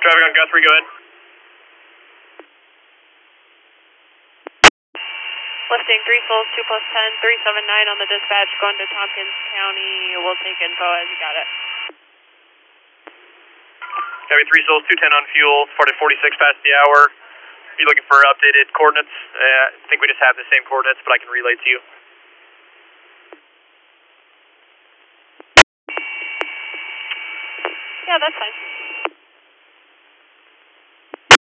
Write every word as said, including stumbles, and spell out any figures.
Traffic on Guthrie, go ahead. Lifting three souls, two plus ten, three seven nine on the dispatch, going to Tompkins County. We'll take info as you got it. Copy, three souls, two ten on fuel, forty forty-six past the hour. You looking for updated coordinates? Uh, I think we just have the same coordinates, but I can relay to you. Yeah, that's fine.